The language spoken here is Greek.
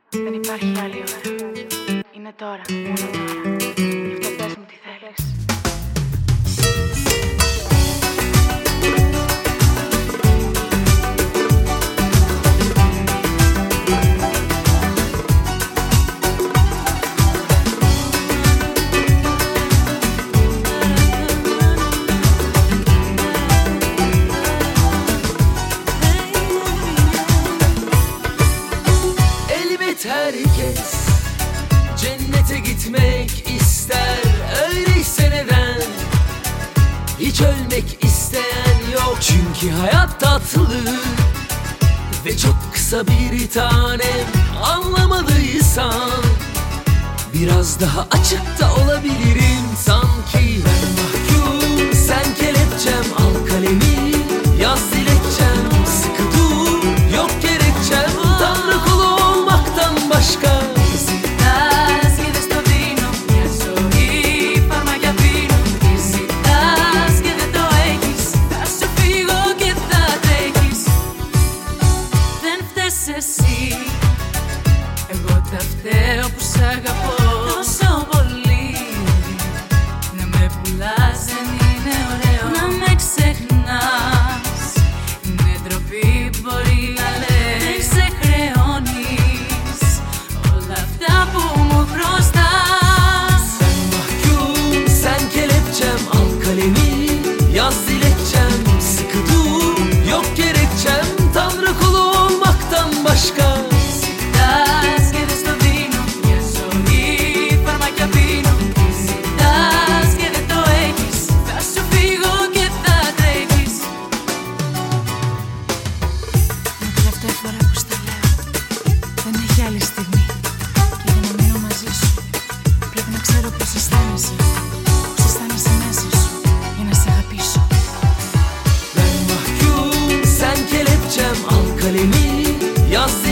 Δεν υπάρχει άλλη ώρα. Είναι τώρα, μόνο τώρα. Γι' αυτό πες μου τι θέλεις. Herkes cennete gitmek ister. Öyleyse neden hiç ölmek isteyen yok? Çünkü hayat tatlı ve çok kısa bir tanem. Anlamalıysan biraz daha açık da olabilirim. Sanki ben mahkum, sen kelepçem. Al kalemi, yaz dilekçem. Sıkı dur, yok gerekçem. Tanrı kulu olmaktan başka. Ζητάς και δεν στο δίνω. Μια ζωή φάρμακια πίνω. Τι ζητάς και δεν το έχεις. Θα σου φύγω και θα τρέχεις. Δεν φταίς εσύ, εγώ τα φταίω που σ' αγαπώ τόσο πολύ. Να με πουλάς δεν είναι ωραίο. Να με ξεχνάς είναι ντροπή, μπορεί να λες. Δεν ξεχρεώνεις όλα αυτά που μου χρωστάς. Ben mahkum, sen kelepçem. Al kalemi, yaz dilekçem. Sıkı dur, yok gerekçem. Tanrı kulu olmaktan başka. Ζητάς και δεν στο δίνω. Μια ζωή φάρμακια πίνω. Τι ζητάς και δεν το έχεις. Θα σου φύγω και θα τρέχεις. Είναι τελευταία φορά που στα λέω. Δεν έχει άλλη στιγμή. Και για να μείνω μαζί σου πρέπει να ξέρω πώς αισθάνεσαι. Πώς αισθάνεσαι μέσα σου για να σε αγαπήσω. Ben mahkum, sen kelepçem. Al kalemi, yaz